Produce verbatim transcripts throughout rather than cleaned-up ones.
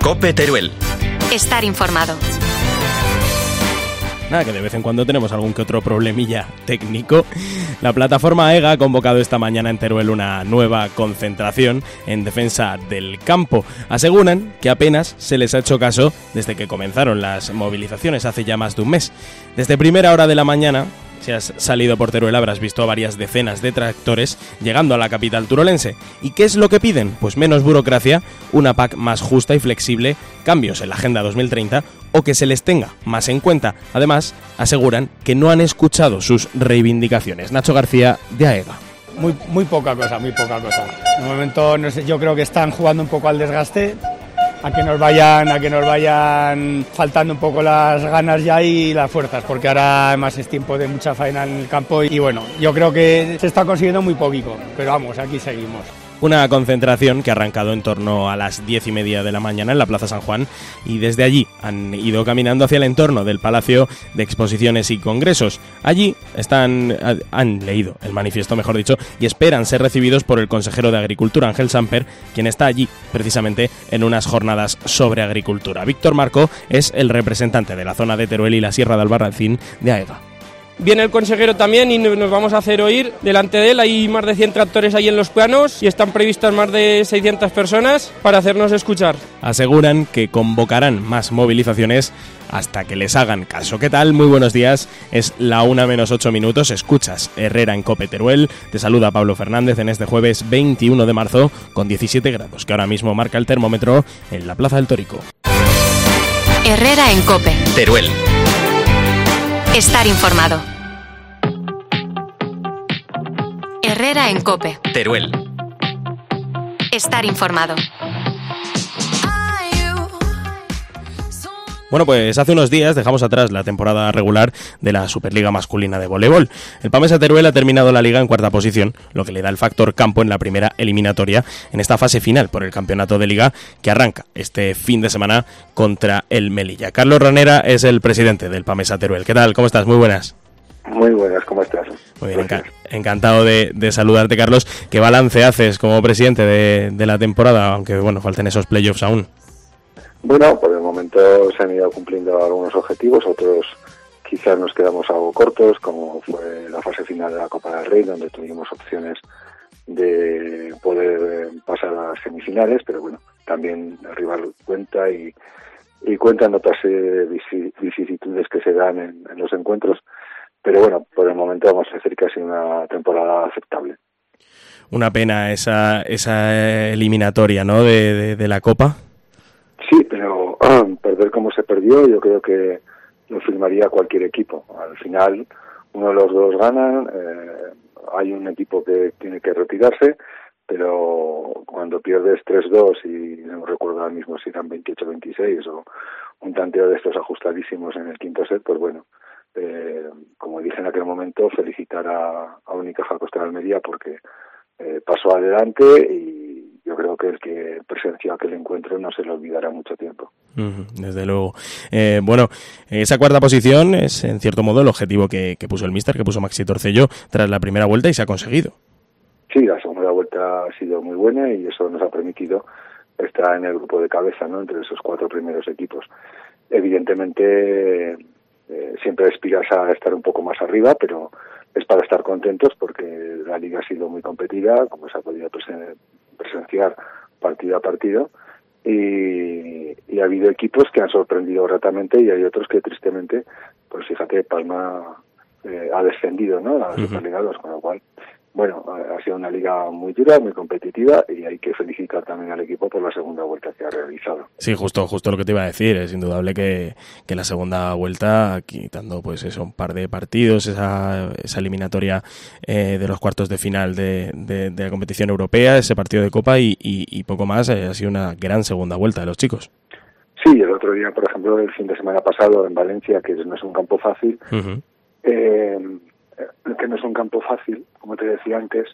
COPE Teruel. Estar informado. Nada, que de vez en cuando tenemos algún que otro problemilla técnico. La plataforma AEGA ha convocado esta mañana en Teruel una nueva concentración en defensa del campo. Aseguran que apenas se les ha hecho caso desde que comenzaron las movilizaciones hace ya más de un mes. Desde primera hora de la mañana, si has salido por Teruel habrás visto a varias decenas de tractores llegando a la capital turolense. ¿Y qué es lo que piden? Pues menos burocracia, una P A C más justa y flexible, cambios en la Agenda dos mil treinta o que se les tenga más en cuenta. Además, aseguran que no han escuchado sus reivindicaciones. Nacho García, de AEGA. Muy, muy poca cosa, muy poca cosa. De momento, no sé, yo creo que están jugando un poco al desgaste, a que nos vayan, a que nos vayan faltando un poco las ganas ya y las fuerzas, porque ahora además es tiempo de mucha faena en el campo y bueno, yo creo que se está consiguiendo muy poquito, pero vamos, aquí seguimos. Una concentración que ha arrancado en torno a las diez y media de la mañana en la Plaza San Juan y desde allí han ido caminando hacia el entorno del Palacio de Exposiciones y Congresos. Allí están, han leído el manifiesto, mejor dicho, y esperan ser recibidos por el consejero de Agricultura, Ángel Samper, quien está allí precisamente en unas jornadas sobre agricultura. Víctor Marco es el representante de la zona de Teruel y la Sierra de Albarracín de AEGA. Viene el consejero también y nos vamos a hacer oír delante de él. Hay más de cien tractores ahí en los planos y están previstas más de seiscientas personas para hacernos escuchar. Aseguran que convocarán más movilizaciones hasta que les hagan caso. ¿Qué tal? Muy buenos días. Es la una menos ocho minutos. Escuchas Herrera en COPE Teruel. Te saluda Pablo Fernández en este jueves veintiuno de marzo con diecisiete grados, que ahora mismo marca el termómetro en la Plaza del Tórico. Herrera en COPE Teruel. Estar informado. Herrera en COPE Teruel. Estar informado. Bueno, pues hace unos días dejamos atrás la temporada regular de la Superliga masculina de voleibol. El Pamesa Teruel ha terminado la liga en cuarta posición, lo que le da el factor campo en la primera eliminatoria en esta fase final por el campeonato de liga que arranca este fin de semana contra el Melilla. Carlos Ranera es el presidente del Pamesa Teruel. ¿Qué tal? ¿Cómo estás? Muy buenas. Muy buenas, ¿cómo estás? Muy bien, enca- encantado de, de saludarte, Carlos. ¿Qué balance haces como presidente de, de la temporada, aunque bueno, falten esos playoffs aún? Bueno, por el momento se han ido cumpliendo algunos objetivos, otros quizás nos quedamos algo cortos, como fue la fase final de la Copa del Rey, donde tuvimos opciones de poder pasar a las semifinales, pero bueno, también el rival cuenta y, y cuentan otras eh, vicisitudes que se dan en, en los encuentros, pero bueno, por el momento vamos a decir que ha sido una temporada aceptable. Una pena esa, esa eliminatoria, ¿no?, de, de, de la Copa. Sí, pero ah, perder como se perdió, yo creo que lo firmaría cualquier equipo. Al final, uno de los dos gana, eh, hay un equipo que tiene que retirarse, pero cuando pierdes tres dos y no recuerdo ahora mismo si eran veintiocho veintiséis o un tanteo de estos ajustadísimos en el quinto set, pues bueno, eh, como dije en aquel momento, felicitar a, a Unicaja Costa de Almería porque eh, pasó adelante y yo creo que el que presenció aquel encuentro no se lo olvidará mucho tiempo. Uh-huh, desde luego. Eh, bueno, esa cuarta posición es en cierto modo el objetivo que, que puso el míster, que puso Maxi Torcello tras la primera vuelta y se ha conseguido. Sí, la segunda vuelta ha sido muy buena y eso nos ha permitido estar en el grupo de cabeza, ¿no?, entre esos cuatro primeros equipos. Evidentemente eh, siempre aspiras a estar un poco más arriba, pero es para estar contentos porque la liga ha sido muy competida, como se ha podido presenciar presenciar partido a partido y, y ha habido equipos que han sorprendido gratamente y hay otros que tristemente, pues fíjate, Palma eh, ha descendido, ¿no?, a la Superliga dos, con lo cual, bueno, ha, ha sido una liga muy dura, muy competitiva y hay que felicitar también al equipo por la segunda vuelta que ha realizado. Sí, justo justo lo que te iba a decir, es indudable que, que la segunda vuelta, quitando pues eso, un par de partidos, esa, esa eliminatoria eh, de los cuartos de final de, de, de la competición europea, ese partido de Copa y, y, y poco más, eh, ha sido una gran segunda vuelta de los chicos. Sí, el otro día, por ejemplo, el fin de semana pasado en Valencia, que no es un campo fácil, uh-huh. eh, que no es un campo fácil, como te decía antes,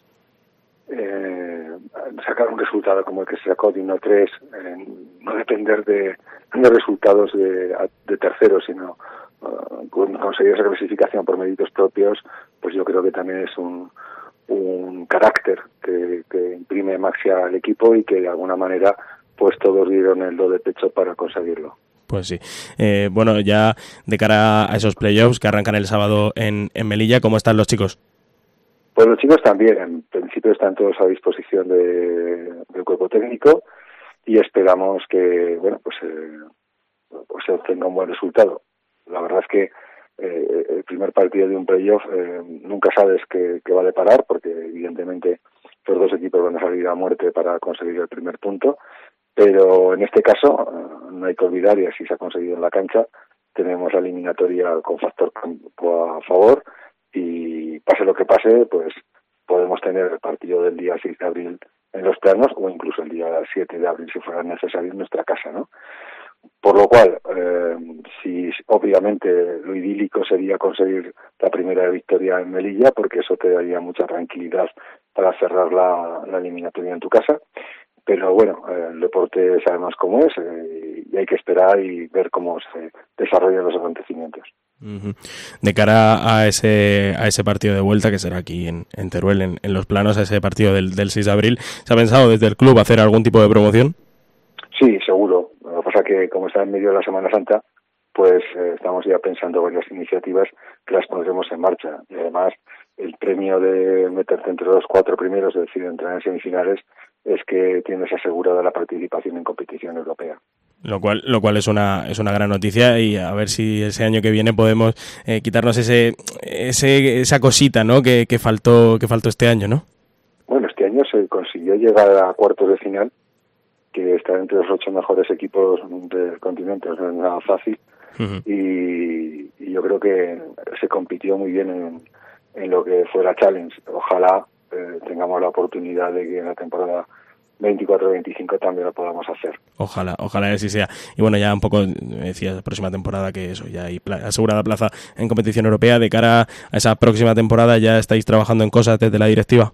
eh, sacar un resultado como el que se sacó de uno tres, eh, no depender de, de resultados de, de terceros, sino uh, conseguir esa clasificación por méritos propios, pues yo creo que también es un, un carácter que, que imprime Maxi al equipo y que de alguna manera pues todos dieron el do de pecho para conseguirlo. Pues sí. Eh, bueno, ya de cara a esos playoffs que arrancan el sábado en, en Melilla, ¿cómo están los chicos? Pues los chicos también, en principio están todos a disposición de, del cuerpo técnico y esperamos que, bueno, pues, eh, pues se obtenga un buen resultado. La verdad es que eh, el primer partido de un playoff eh, nunca sabes qué, qué va a deparar, porque evidentemente los dos equipos van a salir a muerte para conseguir el primer punto, pero en este caso eh, no hay que olvidar, y así se ha conseguido en la cancha, tenemos la eliminatoria con factor campo a favor, y pase lo que pase, pues podemos tener el partido del día seis de abril en Los Planos, o incluso el día siete de abril si fuera necesario en nuestra casa, ¿no? Por lo cual, eh, si obviamente lo idílico sería conseguir la primera victoria en Melilla, porque eso te daría mucha tranquilidad para cerrar la, la eliminatoria en tu casa, pero bueno, eh, el deporte sabemos cómo es, eh, y hay que esperar y ver cómo se desarrollan los acontecimientos. De cara a ese a ese partido de vuelta que será aquí en, en Teruel, en, en Los Planos, a ese partido del, del seis de abril, ¿se ha pensado desde el club hacer algún tipo de promoción? Sí, seguro. Lo que pasa es que como está en medio de la Semana Santa, pues eh, estamos ya pensando varias iniciativas que las pondremos en marcha. Y además, el premio de meterte entre los cuatro primeros, es decir, entrar en semifinales, es que tienes asegurada la participación en competición europea. Lo cual, lo cual es una es una gran noticia, y a ver si ese año que viene podemos eh, quitarnos ese ese esa cosita, ¿no? que, que faltó que faltó este año, ¿no? Bueno, este año se consiguió llegar a cuartos de final, que está entre los ocho mejores equipos del continente, no es nada fácil, uh-huh. y, y yo creo que se compitió muy bien en, en lo que fue la Challenge. Ojalá eh, tengamos la oportunidad de que en la temporada veinticuatro veinticinco también lo podamos hacer. Ojalá, ojalá así sea. Y bueno, ya un poco decías, la próxima temporada, que eso, ya hay pla- asegurada plaza en competición europea. De cara a esa próxima temporada, ¿ya estáis trabajando en cosas desde la directiva?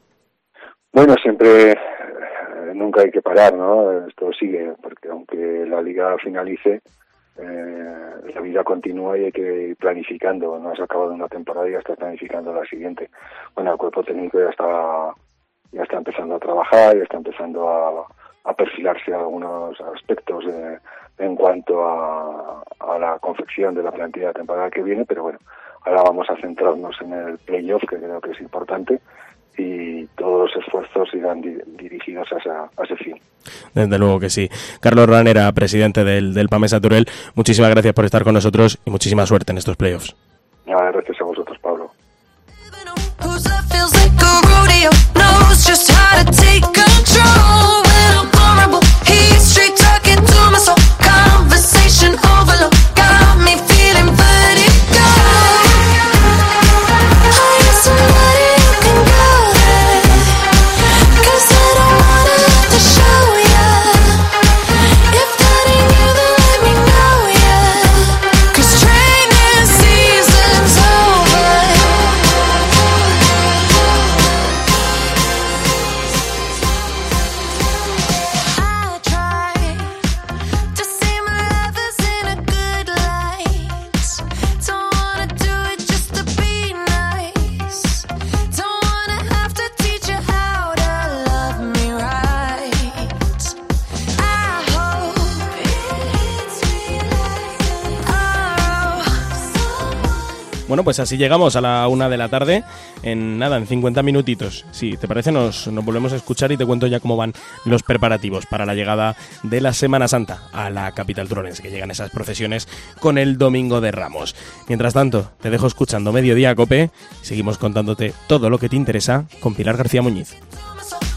Bueno, siempre, eh, nunca hay que parar, ¿no? Esto sigue, porque aunque la liga finalice, eh, la vida continúa y hay que ir planificando. No has acabado una temporada y ya estás planificando la siguiente. Bueno, el cuerpo técnico ya está ya está empezando a trabajar, ya está empezando a, a perfilarse algunos aspectos de, en cuanto a, a la confección de la plantilla de temporada que viene, pero bueno, ahora vamos a centrarnos en el playoff, que creo que es importante, y todos los esfuerzos irán di- dirigidos a, esa, a ese fin. Desde luego que sí. Carlos Ranera, presidente del, del PAMESA Teruel, muchísimas gracias por estar con nosotros y muchísima suerte en estos playoffs. Nada, gracias a vosotros, Pablo. Knows just how to take control when I'm vulnerable. He's straight talking to my soul. Conversation overload got me feeling vertigo. Are you somebody you can go there? 'Cause I don't wanna have to show ya. If that ain't you, then let me know ya. 'Cause training season's over. Bueno, pues así llegamos a la una de la tarde, en nada, en cincuenta minutitos. Si te parece, nos, nos volvemos a escuchar y te cuento ya cómo van los preparativos para la llegada de la Semana Santa a la capital turolense, que llegan esas procesiones con el Domingo de Ramos. Mientras tanto, te dejo escuchando Mediodía Cope y seguimos contándote todo lo que te interesa con Pilar García Muñiz.